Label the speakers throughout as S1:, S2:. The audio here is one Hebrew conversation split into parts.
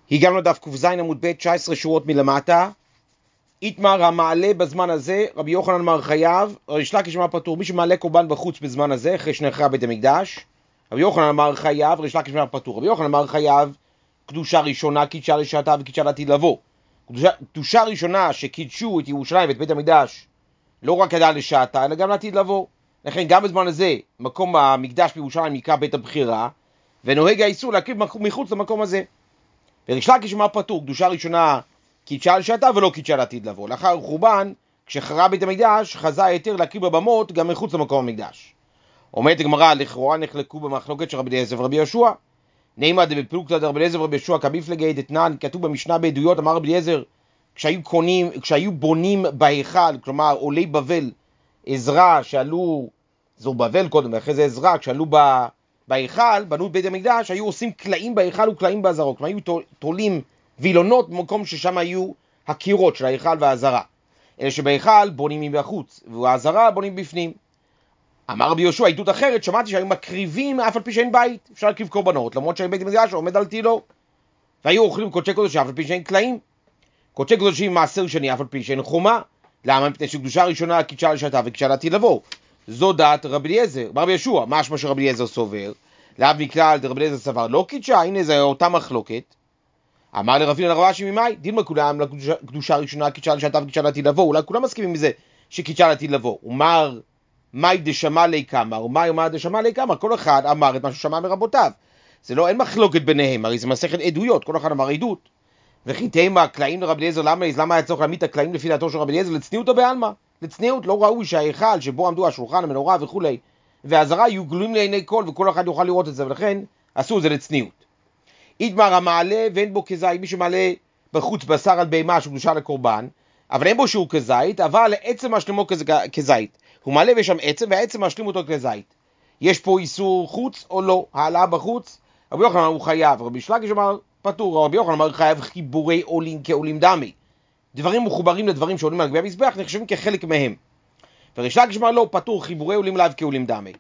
S1: הגענו לדף ק"ז עמוד ב' 19 שורות מלמטה. איתמר המעלה בזמן הזה, רבי יוחנן אמר חייב, ריש לקיש אמר פטור. מי שמעלה קורבן בחוץ בזמן הזה, אחרי שנחרב בית המקדש, רבי יוחנן אמר חייב, ריש לקיש אמר פטור. רבי יוחנן אמר חייב קדושה ראשונה, קידשה לשעתה וקידשה לעתיד לבוא. קדושה ראשונה שקידשו את ירושלים ואת בית המקדש, לא רק ידע לשעתה, אלא גם לעתיד לבוא. לכן גם בזמן הזה, מקום המקדש בירושלים נקרא בית הבחירה, ונוהג האיסור להקריב מחוץ למקום הזה. וריש לקיש אמר פטור, קדושה ראשונה קידשה לשעתה ולא קידשה לעתיד לבוא. לאחר חורבן, כשחרב בית המקדש, חזה היתר להקריב בבמות גם מחוץ למקום המקדש. אומרת הגמרא, לכאורה נחלקו במחלוקת של רבי אליעזר ורבי יהושע. נעימא דבפלוגתא דרבי אליעזר ורבי יהושע כמפלגי דתנן, כתוב במשנה בעדויות, אמר רבי אליעזר, כשהיו בונים בהיכל, כלומר עולי בבל, עזרא שעלו, זו בבל קודם, ואחרי זה עזרא, כשעלו בהיכל, בנו את בית המקדש, היו עושים קלעים בהיכל וקלעים בעזרות, כלומר היו תולים וילונות במקום ששם היו הקירות של ההיכל והעזרה. אלה שבהיכל בונים מבחוץ, והעזרה בונים בפנים. אמר רבי יהושע, עדות אחרת, שמעתי שהיו מקריבים אף על פי שאין בית, אפשר להקריב קורבנות, למרות שבית המקדש עומד על תילו, והיו אוכלים קודשי קודשים אף על פי שאין קלעים, קודשי קודשים מעשר שני אף על פי שאין חומה. למה? מפני שקדושה ראשונה קידשה לשעתה וקידשה לעתיד לבוא. זו דעת רבי אליעזר. רבי יהושע, משמע שרבי אליעזר סובר, לאו מכלל דרבי אליעזר סבר לא קידשה, הנה זה אותה מחלוקת. אמר לרב הונא לרב אשי ממאי, דילמה כולם לקדושה ראשונה קידשה לשעתה וקידשה לעתיד לבוא. אולי כולם מסכימים מזה שקידשה לעתיד לבוא. ומר מאי דשמע ליה קמא, ומאי דשמע ליה קמא, כל אחד אמר את מה ששמע מרבותיו. זה לא, אין מחלוקת ביניהם, הרי זה מסכת עדויות, כל אחד אמר עדות. וכי תימא קלעים לרבי אליעזר, למה היה צריך להעמיד את הקלעים לפי דעתו של רבי אליעזר? לצניעות או בעלמא? לצניעות, לא ראוי שההיכל שבו עמדו השולחן, המנורה וכולי, והעזרה יהיו גלויים לעיני כל, וכל אחד יוכל לראות את זה, ולכן עשו את זה לצניעות. איתמר המעלה ואין בו כזית, מי שמעלה בחוץ בשר על בהמה שקדושה לקורבן, אבל אין בו שהוא כזית, אבל עצם השלמו כזית. הוא מעלה ויש שם עצם, והעצם משלים אותו כזית. יש פה איסור חוץ או לא? העלאה בחוץ, רבי יוחנן הוא חייב, רבי לקיש אמר פטור, רבי יוחנן אמר חייב חיבורי עולים כעולים דמי. דברים מחוברים לדברים שעולים על גבי המזבח נחשבים כחלק מהם. וריש לקיש אמר לא, פטור חיבורי עולים לאו כעולים דמי.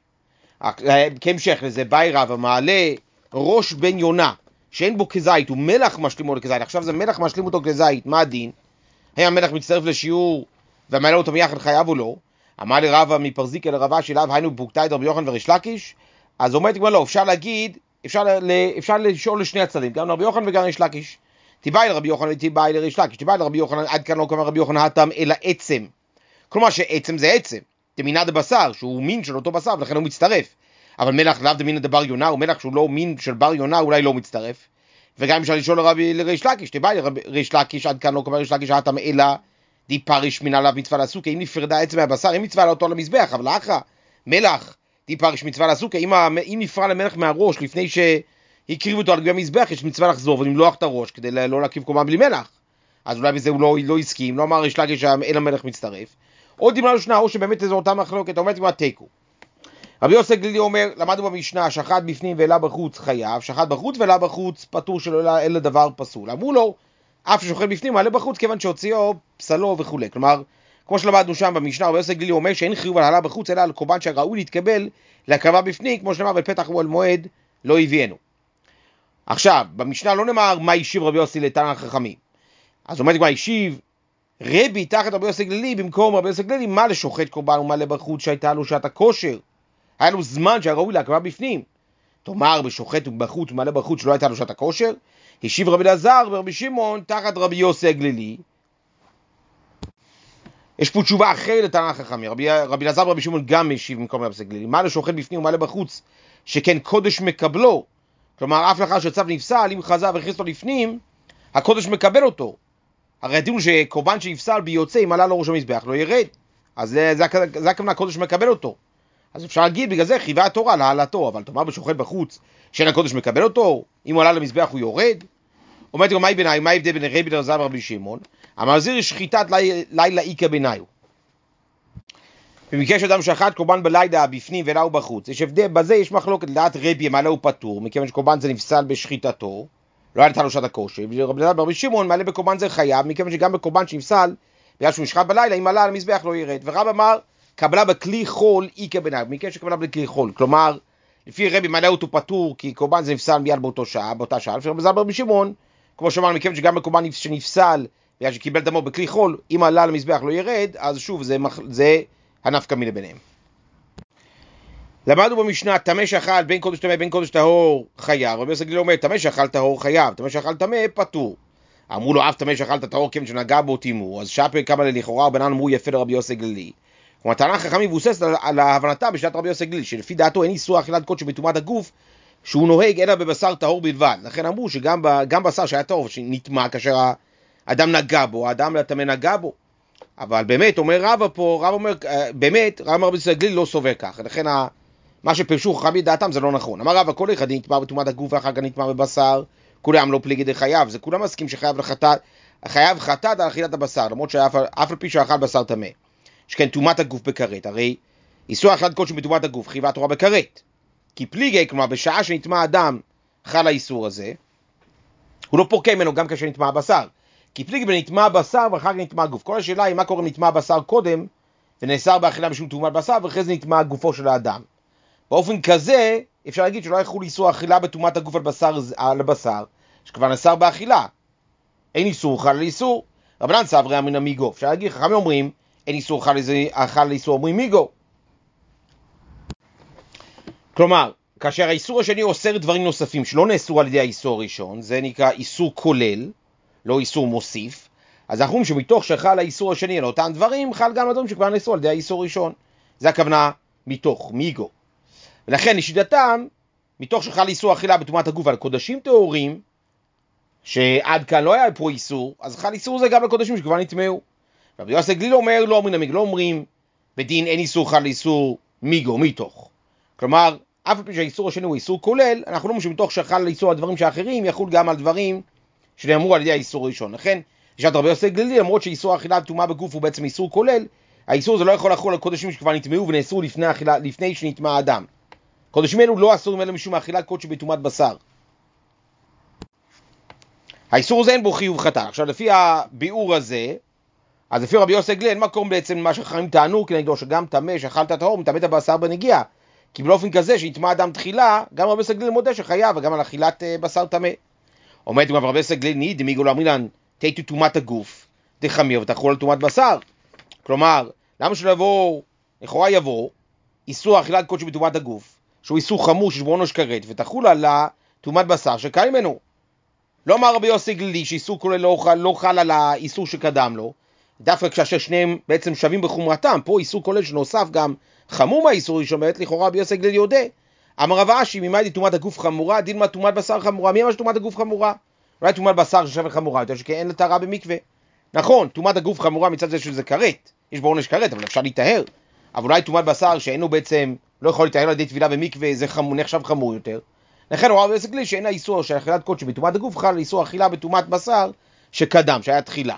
S1: כהמשך לזה, באי רבא מעלה ראש בן יונה שאין בו כזית, ומלח משלים אותו כזית. עכשיו זה מלח משלים אותו כזית, מה הדין? האם המלח מצטרף לשיעור ומעלה אותו מיחד חייב או לא? אמר לרבא מפרזיקה לרבא שלב היינו בפוקתאי דרבי יוחנן וריש לקיש. אז אומרת כבר לא, אפשר להגיד, אפשר לשאול לשני הצדדים, גם לרבי יוחנן וגם לריש לקיש. תיבאי לרבי יוחנן ותיבאי לריש לקיש. תיבאי לרבי יוחנן, עד כאן לא כלומר רבי יוחנן הטעם אלא עצם. כלומר שעצם זה עצם, דמינא דבשר, שהוא מין של אותו בשר ולכן הוא מצטרף. אבל מלח לאו דמינא דבר יונה, הוא מלח שהוא לא מין של בר יונה, אולי לא מצטרף. וגם אפשר לשאול לריש לקיש, תיבאי לריש לקיש, עד כאן לא כלומר ריש לקיש הטעם אלא די פריש מן עליו מצווה לסוכה, אם נפרדה עצם מהבשר, אם מצווה לאותו למזבח, אבל אחרא מלח די פריש מצווה לסוכה, אם נפרד המלח מהראש לפני שהקריבו אותו על גבי המזבח, יש מצווה לחזור ולמלוח את הראש כדי לא להקריב קורבן בלי מלח. אז אולי בזה הוא לא הסכים, לא אמר ריש לקיש אלא מלח מצטרף. עוד דמנה לשנה, או שבאמת זו אותה מחלוקת, אומרת כבר תיקו. רבי יוסי הגלילי אומר, למדנו במשנה, שחט בפנים ואלה בחוץ חייב, שחט בחוץ ואלה בחוץ פטור שלא אלא דבר פסול. אמרו לו, אף ששוחט בפנים מעלה בחוץ כיוון שהוציאו פסלו וכו'. כלומר, כמו שלמדנו שם במשנה, רבי יוסי הגלילי אומר שאין חיוב על העלה בחוץ אלא על קורבן שראוי להתקבל להקרבה בפנים, כמו שנאמר בפתח אוהל מועד לא הביאנו. עכשיו, במשנה לא נאמר מה השיב רבי יוסי לתנא חכמים. אז אומרת מה השיב רבי תחת רבי יוסי הגלילי, במקום רבי יוסי הגלילי, מה לשוחט קורבן ומעלה בחוץ שהייתה לו שעת הכושר? היה לו זמן שהראוי להקרבה בפנים. תאמר בשוחט בחוץ ומעלה בחוץ שלא הייתה לו שעת הכושר? השיב רבי אלעזר ורבי שמעון תחת רבי יוסי הגלילי. יש פה תשובה אחרת לתנא חכמים. רבי אלעזר ורבי שמעון גם השיב במקום רבי יוסי הגלילי. מה לשוחט בפנים ומעלה בחוץ שכן קודש מקבלו? כלומר אף לאחר שצו נפסל, אם חזה והכניס לו לפנים, הקודש מקבל אותו. הרי הדין הוא שקורבן שנפסל ביוצא, אם עלה לו ראש המזבח לא ירד. אז זה הכוונה, הקודש מקבל אותו. אז אפשר להגיד בגלל זה חייבה התורה להעלתו, אבל תאמר בשוחט בחוץ שאין הקודש מקבל אותו, אם הוא עלה למזבח הוא יורד. אומרת גם מה ההבדל בין רבי אלעזר ורבי שמעון? אמר זיר שחיטת לילה איכא ביניו. במקרה שאדם שחט קורבן בלילה בפנים ואלה הוא בחוץ, יש הבדל, בזה יש מחלוקת לדעת רבי מעלה הוא פטור, מכיוון שקורבן זה נפסל בשחיטתו, לא הייתה לו שעת הכושר, ורבי שמעון מעלה בקורבן זה חייב, מכיוון שגם בקורבן שנפסל, בגלל שהוא נשחט בלילה, אם עלה על המזבח לא ירד. ורב אמר, קבלה בכלי חול איכא ביניו, מכיוון שקבלה בכלי חול, כלומר, לפי רבי מעלה אותו פטור, כי קורבן זה נפסל מיד באותה שעה, לפי רבי שמעון, כמו שאמרנו, מכיוון שגם בקורבן שנפסל, בגלל שקיבל דמו בכלי חול, אם עלה למזבח לא ירד, אז שוב, זה הנפקא מינה ביניהם. למדנו במשנה, טמא שאכל בין קודש טמא בין קודש טהור חייב. רבי יוסי הגלילי אומר, טמא שאכל טהור חייב, טמא שאכל טמא פטור. אמרו לו, אף טמא שאכל טהור כיוון שנגע בו טימאו, אז שפר קמא לכאורה, ובנן אמרו יפה לרבי יוסי הגלילי. כלומר, טענה חכמים מבוססת על ההבנתה בשיטת רבי יוסי הגלילי, שלפי דעתו אין איסור אכילת קודש בטומאת הגוף, שהוא נוהג אלא בבשר טהור בלבד. לכן אמרו שגם בשר שהיה טהור, שנטמא כאשר האדם נגע בו, האדם הטמא נגע בו. אבל באמת, אומר רבא פה, רבא אומר, באמת, רבא רבי יוסי הגלילי לא סובר כך. לכן מה שפרשו חכמים דעתם זה לא נכון. אמר רבא, כל אחד נטמא בטומאת הגוף ואחר כך נטמא בבשר, כולם לא פליגי דחייב. זה כולם מסכים שחייב חטאת על אכילת הבשר, למרות שאף על פי שאכל בשר טמא. שכן טומאת הגוף בכרת, הרי איסור אכילת קודש בטומאת הגוף, חייבה התורה בכרת. כי פליגי, כלומר בשעה שנטמא אדם חל האיסור הזה, הוא לא פורקה ממנו גם כאשר נטמא הבשר. כי פליגי בנטמא בשר ואחר כך נטמא הגוף. כל השאלה היא מה קורה נטמא הבשר קודם, ונאסר באכילה בשום טומאת בשר, ואחרי זה נטמא גופו של האדם. באופן כזה, אפשר להגיד שלא יחול איסור אכילה בטומאת הגוף על הבשר, שכבר נאסר באכילה. אין איסור חל על איסור. רבנן סברי אמרינן מיגו. אפשר להגיד, חכמים אומרים, אין איסור חל על איסור, אומרים מיגו. כלומר, כאשר האיסור השני אוסר דברים נוספים שלא נאסרו על ידי האיסור הראשון, זה נקרא איסור כולל, לא איסור מוסיף, אז אנחנו אומרים שמתוך שחל האיסור השני על אותם דברים, חל גם הדברים שכבר נאסרו על ידי האיסור הראשון. זה הכוונה מתוך, מיגו. ולכן לשיטתם, מתוך שחל איסור אכילה בטומאת הגוף על קודשים טהורים, שעד כאן לא היה פה איסור, אז חל איסור זה גם לקודשים שכבר נטמאו. רבי יוסי הגלילי אומר, לא אומרים למיגו, לא אומרים, בדין אין איסור חל איסור מיגו, מתוך. כלומר, אף על פי שהאיסור השני הוא איסור כולל, אנחנו לא אומרים שמתוך שחל איסור על דברים שאחרים, יחול גם על דברים שנאמרו על ידי האיסור הראשון. לכן, לשיטת רבי יוסי הגלילי, למרות שאיסור אכילה בטומאה בגוף הוא בעצם איסור כולל, האיסור זה לא יכול לחול על קודשים שכבר נטמאו ונאסרו לפני שנטמא האדם. קודשים אלו לא אסורים אלא משום אכילת קודש בטומאת בשר. האיסור הזה אין בו חיוב חטא. עכשיו לפי הביאור הזה, אז לפי רבי יוסי הגלילי אין מקום בעצם מה שחכמים טענו כנגדו שגם טמא שאכלת טהור מטמא את הבשר בנגיעה. כי באופן כזה שיטמא אדם תחילה, גם רבי יוסי הגלילי מודה שחייב וגם על אכילת בשר טמא. עומד רבי יוסי הגלילי דמיגו לאמרינן תיתו טומאת הגוף דחמיר ותחול על טומאת בשר. כלומר, למה שלבוא, לכאורה יבוא איסור אכילת קודש בטומאת הגוף, שהוא איסור חמור שיש בו עונש כרת, ותחול על טומאת בשר שקיים ממנו. לא אמר רבי יוסי הגלילי שאיסור כולל לא חל על האיסור שקדם לו, דווקא כאשר שניהם בעצם שווים בחומרתם, פה איסור כולל שנוסף גם חמור מהאיסור ראשון, באמת לכאורה רבי יוסי הגלילי יודע. אמר רב אשי, ממאי די טומאת הגוף חמורה, דין מה טומאת בשר חמורה. מי אמר שטומאת הגוף חמורה? אולי טומאת בשר ששווה חמורה, יותר שכן אין לטהרה במקווה. נכון, טומאת הגוף חמורה מצד זה שזה כרת, יש בו עונש כרת, אבל אפשר להיטהר. אבל אולי טומאת בשר שאינו בעצם לא יכול להיטהר על ידי טבילה במקווה, זה נחשב חמור יותר. לכן רבי יוסי הגלילי שאין האיסור של אכילת קודש בטומאת הגוף חל איסור אכילה בטומאת בשר שקדם, שהיה תחילה.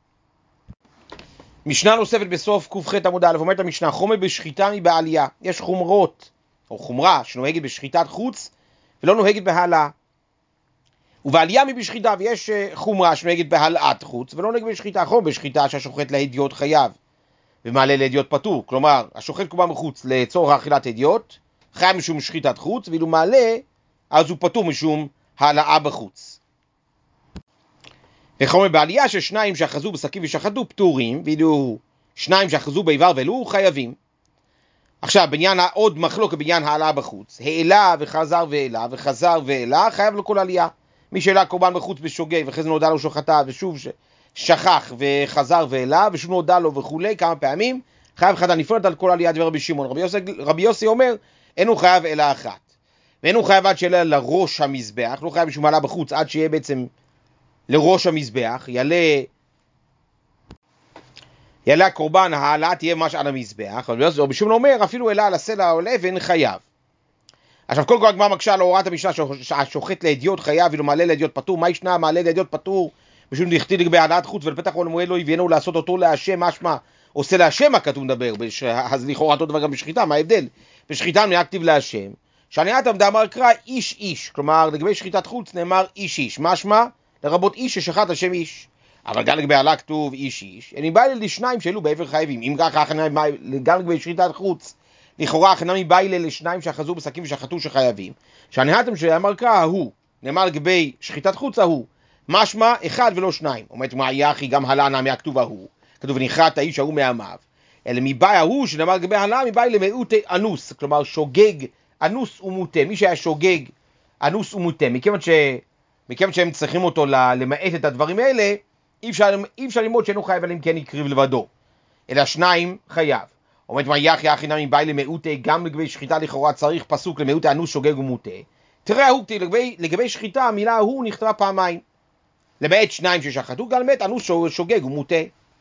S1: משנה נוספת בסוף ק"ח עמוד א', אומרת המשנה, חומר בשחיטה מבעלייה. יש חומרות, או חומרה, שנוהגת בשחיטת חוץ, ולא נוהגת בהעלאה. ובעלייה מבשחיטה, ויש חומרה שנוהגת בהעלאת חוץ, ולא נוהגת בשחיטה. חומר בשחיטה שהשוחט להדיוט חייב, ומעלה להדיוט פטור. כלומר, השוחט קורבן מחוץ לצורך האכילת הדיוט, חייב משום שחיטת חוץ, ואילו מעלה, אז הוא פטור משום העלאה בחוץ. וחומר בעלייה ששניים שאחזו בשקים ושחטו פטורים, ואילו שניים שאחזו באיבר ולו חייבים. עכשיו, בעניין עוד מחלוקת בעניין העלאה בחוץ, העלה וחזר והעלה וחזר והעלה, חייב לו כל עלייה. מי שהעלה קורבן בחוץ בשוגג ואחרי זה נודע לו שחטא ושוב שכח וחזר והעלה ושוב נודע לו וכולי כמה פעמים, חייב חטא נפרדת על כל עלייה. דבר רבי שמעון. רבי יוסי אומר, אין הוא חייב אלא אחת. ואין הוא חייב עד שיעלה לראש המזבח, לא חייב משום מעלה בחוץ עד שיהיה בעצם לראש המזבח, יעלה הקורבן, העלאה תהיה ממש על המזבח. רבי שמעון אומר, אפילו העלה על הסלע או לאבן חייב. עכשיו כל הגמרא מקשה על הוראת המשנה שהשוחט להדיוט חייב ואילו מעלה להדיוט פטור. מה ישנה מעלה להדיוט פטור? משום דכתיב לגבי העלאת חוץ ולפתח כל המועד לא הביאנו לעשות אותו להשם, משמע עושה להשם הכתוב מדבר, אז לכאורה אותו דבר גם בשחיטה. מה ההבדל? בשחיטה נהיה כתיב להשם, שעניית עמדה אמר קרא איש איש, כלומר לגבי שחיטת חוץ נאמר איש איש, משמע לרבות איש ששחט השם איש. אבל גם לגבי העלה כתוב איש איש, אני בא לשניים שאלו בעבר חייבים. אם ככה גם לגבי שחיטת חוץ לכאורה הכנה מבעילה לשניים שאחזו בשקים ושחטו שחייבים, שהנהתם שאמר קרא ההוא, נאמר לגבי שחיטת חוץ ההוא, משמע אחד ולא שניים. אומרת מה יחי גם הלנה מהכתוב ההוא, כתוב ונכרת האיש ההוא מעמיו, אלא מבאי ההוא שנאמר לגבי הלנה מבאי למיעוטי אנוס, כלומר שוגג אנוס ומוטה, מי שהיה שוגג אנוס ומוטה, מכיוון שהם צריכים אותו למעט את הדברים האלה, אי אפשר ללמוד שאינו חייב עליהם כן יקריב לבדו, אלא שניים חייב. אומרת מה יחי אחי נמי מבאי למיעוטי, גם לגבי שחיטה לכאורה צריך פסוק למיעוטי אנוס שוגג ומוטה. תראה ההוא, לגבי שחיטה המילה ההוא נכתבה פעמיים, למעט שניים ששחטו, גם למעט אנוס שוגג ומוטה.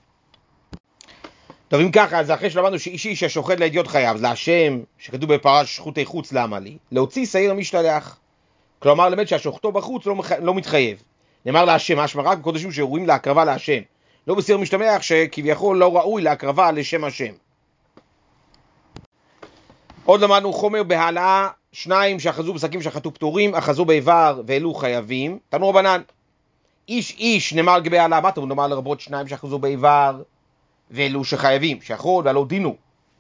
S1: טוב, אם ככה, אז אחרי שלמדנו שאיש איש השוחט לאדיוט חייב, להשם, שכתוב בפרש שחוטי חוץ למה לי, להוציא שעיר המשתלח. כלומר, למד שהשוחטו בחוץ לא מתחייב. נאמר להשם, משמע רק בקודשים שראויים להקרבה להשם. לא בשעיר משתלח שכביכול לא ראוי להקרבה לשם השם. עוד למדנו חומר בהעלאה, שניים שאחזו בשקים שחטו פטורים, אחזו באיבר ואלו חייבים. תנו רבנן, איש איש נאמר לגבי העלאה, מה אתם נאמר לרבות שניים שאחזו באיבר ואלו שחייבים, שיכול ועלו דינו.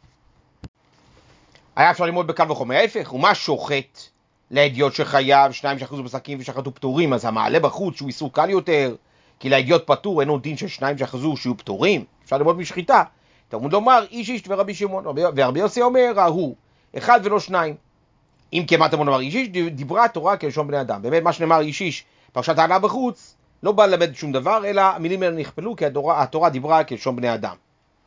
S1: היה אפשר ללמוד בקל וחומר ההפך, ומה שוחט לאדיוט שחייב, שניים שאחזו בשקים ושחטו פטורים, אז המעלה בחוץ שהוא איסור קל יותר, כי לאדיוט פטור אינו דין של שניים שאחזו שיהיו פטורים, אפשר ללמוד משחיטה. תלמוד לומר איש איש ורבי שמעון, ורבי יוסי אומר ההוא, אחד ולא שניים. אם כמעט אמון אמר איש איש, דיברה התורה כלשון בני אדם. באמת מה שנאמר איש איש, פרשת העלאה בחוץ, לא בא ללמד שום דבר, אלא המילים האלה נכפלו, כי התורה דיברה כלשון בני אדם.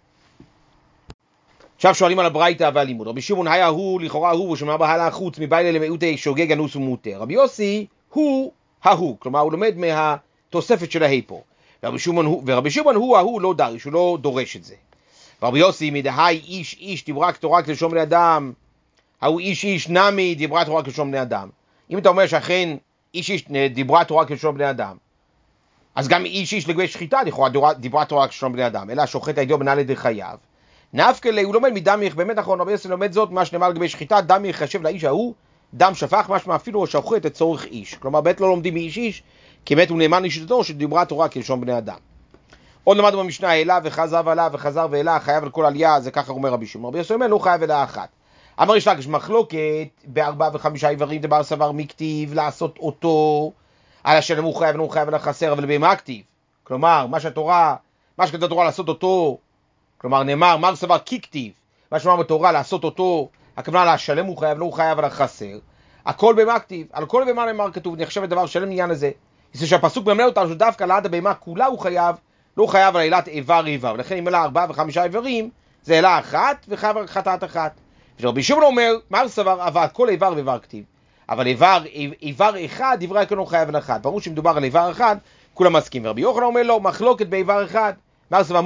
S1: עכשיו שואלים על הברייתא והלימוד. רבי שמעון היה הוא, לכאורה הוא, ושמע בהעלאה חוץ, מבעי למיעוטי שוגג אנוס ומוטה. רבי יוסי הוא ההוא, כלומר הוא לומד מהתוספת של ההי פה. ורבי שמעון הוא ההוא לא דריש, הוא לא דורש את זה. רבי יוסי מדהי איש איש דיברה תורה כלשון בני אדם, ההוא איש איש נמי דיברה תורה כלשון בני אדם. אם אתה אומר שאכן איש איש דיברה תורה כלשון בני אדם, אז גם איש איש לגבי שחיטה לכאורה דיברה תורה כלשון בני אדם, אלא שוחט הידיו בנעלי די חייו. נפקא הוא לומד מדמיך, באמת נכון, רבי יוסי לומד זאת, מה שנאמר לגבי שחיטה, דמיך חשב לאיש ההוא, דם שפך, משמע אפילו שוחט את צורך איש. כלומר, בית לא לומדים מאיש איש, כי באמת הוא נאמן לשיטתו שדיברה תורה כלשון בני אדם. עוד למדנו במשנה, העלה וחזר ועלה וחזר והעלה, חייב על כל עלייה, זה ככה אומר רבי שמעון. רבי יוסי אומר, לא חייב אלא אחת. אמר יש לקיש מחלוקת, בארבעה וחמישה עברים דבר סבר מכתיב לעשות אותו, על השלם הוא חייב, הוא חייב על החסר, אבל בהמה כתיב. כלומר, מה שכתוב בתורה לעשות אותו, כלומר נאמר, מר סבר כי כתיב, מה שאומר בתורה לעשות אותו, הכוונה להשלם הוא חייב, לא הוא חייב על החסר, הכל בהמה כתיב, על כל בהמה נאמר כתוב, נחשב את דבר שלם לעניין הזה. זה שהפסוק ממלא אותנו שדווקא לעד הבהמה כולה הוא חייב, לא חייב על עילת איבר איבר, ולכן אם עלה 4 ו5 איברים, זה עילה אחת וחייב על חטאת אחת. ורבי שמעון אומר, מר סבר, אבל כל איבר ואיבר כתיב, אבל איבר אחד, דברי הכנו חייב על אחד. ברור שמדובר על איבר אחד, כולם מסכים. ורבי יוחנן אומר לו, מחלוקת באיבר אחד, מר סבר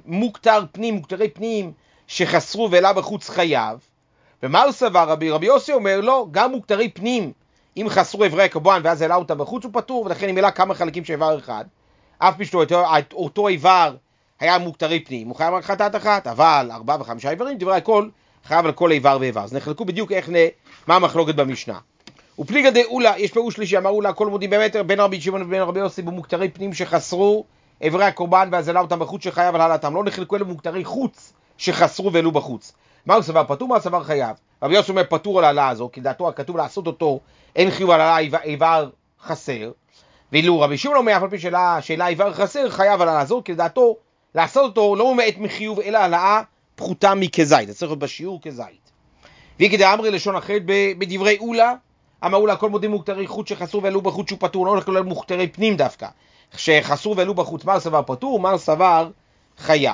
S1: מוקטרי פנים שחסרו ואלה בחוץ חייב. ומר סבר, רבי יוסי אומר, לא, גם מוקטרי פנים, אם חסרו איברי הקבוען ואז העלה אותם בחוץ הוא פטור, ולכן אם העלה כמה חלקים של איבר אחד, אף פשוט אותו איבר היה מוקטרי פנים, הוא חייב על חטאת אחת, אבל 4 ו5 איברים, דברי הכל, חייב על כל איבר ואיבר. אז נחלקו בדיוק מה המחלוקת במשנה. ופליגא דאולה, יש פירוש שלישי, אמר אולה, כל מודים באמת בין רבי שמעון ובין רבי יוסי במוקטרי פנים שחסרו איברי הקורבן ואז העלה אותם בחוץ שחייב על העלתם. לא נחלקו אלו במוקטרי חוץ שחסרו ואלו בחוץ. מה הוא סבר פטור, מה הוא סבר חייב? רבי יוסי אומר פטור על העלה הזו, כי דעתו הכתוב לעשות אותו, אין חיוב על העלה איבר חסר. ואילו רבי שמעון אומר, אף על פי שאלה איבר חסר, חייב על העלה הזו, כי דעתו לעשות אותו לא ממעט מחיוב, אלא העלאה פחותה מכזית, זה צריך להיות בשיעור כזית. וכדי אמרי לשון אחרת בדברי אולה, אמר אולה, כל מודים מוקטרי חוץ שחסרו ואלו בחוץ שהוא פטור, לא כולל מוקטרי פנים דווקא, שחסרו ואלו בחוץ, מר סבר פטור, מר סבר חייב.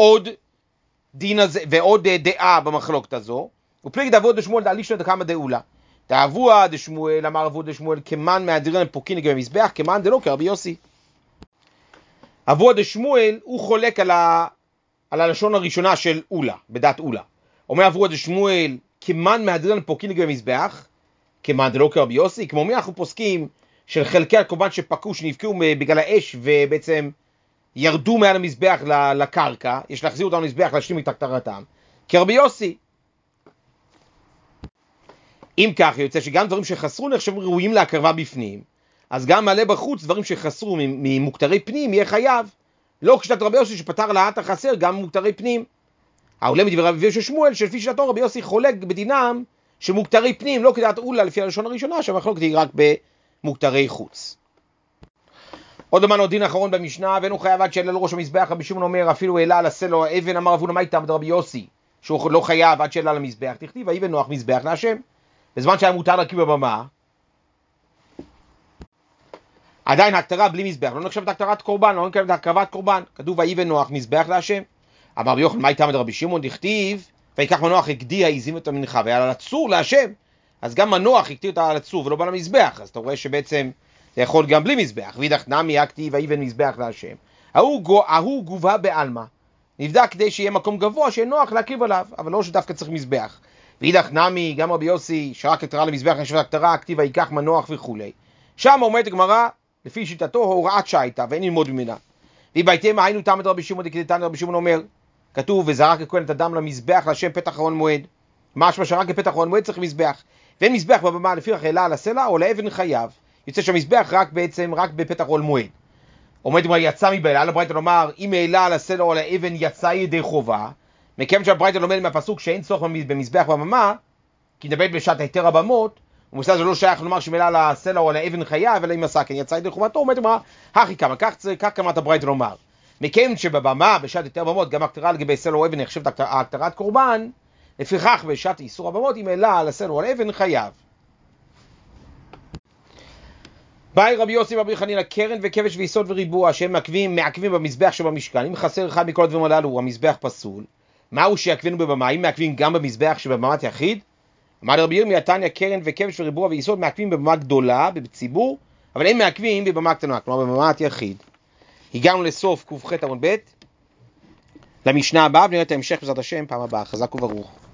S1: ועוד דעה במחלוקת הזו, ופליג דאבוה דשמואל דאלישנא דקמא דאולה. דאבוה דשמואל, אמר אבוה דשמואל, כמן מהדרין פוקין לגבי מזבח, כמן דלא כרבי יוסי. אבוה דשמואל הוא חולק על הלשון הראשונה של אולה, בדעת אולה. אומר אבוה דשמואל, כמן מהדרין פוקין לגבי מזבח, כמן דלא כרבי יוסי. כמו מי אנחנו פוסקים של חלקי הקורבן שפקעו, שנפקעו בגלל האש ובעצם ירדו מעל המזבח לקרקע, יש להחזיר אותם למזבח להשלים את הקטרתם, כרבי יוסי. אם כך יוצא שגם דברים שחסרו נחשבים ראויים להקרבה בפנים, אז גם מעלה בחוץ דברים שחסרו ממוקטרי פנים יהיה חייב, לא כשיטת רבי יוסי שפטר להט החסר גם מוקטרי פנים. העולה מדברי רבי יוסי שמואל שלפי שיטתו רבי יוסי חולק בדינם של מוקטרי פנים, לא כדעת אולה לפי הלשון הראשונה שהמחלוקת היא רק במוקטרי חוץ. עוד אמרנו דין אחרון במשנה, ואין הוא חייב עד שאלה לראש המזבח. רבי שמעון אומר, אפילו העלה על הסלע או האבן, אמר רב הונא מה איתם רבי יוסי, שהוא לא חייב עד שאלה למזבח. תכתיב, ויבן נוח מזבח להשם. בזמן שהיה מותר להרכיב בבמה, עדיין ההקטרה בלי מזבח, לא נחשבת הקטרת קורבן, לא נחשבת הקרבת קורבן. כתוב ויבן נוח מזבח להשם. אמר רבי יוחנן מה איתם רבי שמעון, דכתיב, ויקח מנוח הגדי העזים את המנחה והיה לצור להשם. אז גם מנוח הקטיר אותה על הצור ולא בא למזבח, אז אתה רואה שבעצם זה יכול גם בלי מזבח. ואידך נמי הכתיב ויבן מזבח להשם. ההוא גובה בעלמא, נבדק כדי שיהיה מקום גבוה שיהיה נוח להקריב עליו, אבל לא שדווקא צריך מזבח. ואידך נמי, גם רבי יוסי שרק הקטרה למזבח נחשבת הקטרה, הכתיב ויקח מנוח וכולי. שם אומרת הגמרא, לפי שיטתו הוראת שעה הייתה ואין ללמוד ממנה. ובהתאם היינו תמת רבי שמעון דקדתן. רבי שמעון אומר, כתוב וזרק הכהן את הדם למזבח להשם פתח אחרון מועד. משמע שרק בפתח אחרון מועד צריך מזבח. ואין מזבח בבמה לפיכך העלה על הסלע או לאבן חייב. יוצא שהמזבח רק בפתח אחרון מועד. אומרת מה יצא מבעלה, על הברייתא לומר אם העלה על הסלע או על האבן יצא ידי חובה. מכיוון שהברייתא לומד מהפסוק שאין צורך במזבח בבמה, כי נדבר בשעת היתר הבמות, ומסע זה לא שייך לומר שמעלה על הסלע או על האבן חייב, אלא אם עשה כן יצא ידי חובתו. אומרת מה, הכי כמה, כך כמת הברייתא לומר. מכיוון שבבמה, בשעת היתר הבמות, גם הקטרה לגבי סלע או אבן נחשבת הקטרת קורבן, לפיכך בשעת איסור הבמות, אם העלה על הסלע או על האבן חייב. באי רבי יוסי ורבי חנינא קרן וכבש ויסוד וריבוע שהם מעכבים במזבח שבמשכן. אם חסר אחד מכל הדברים הללו המזבח פסול. מהו שיעכבנו בבמה? אם מעכבים גם במזבח שבבמת יחיד? אמר רבי ירמיה תניא קרן וכבש וריבוע ויסוד מעכבים בבמה גדולה בציבור, אבל הם מעכבים בבמה קטנה, כלומר בבמת יחיד. הגענו לסוף ק"ח עמוד ב'. למשנה הבאה ונראה את ההמשך בעזרת השם פעם הבאה. חזק וברוך.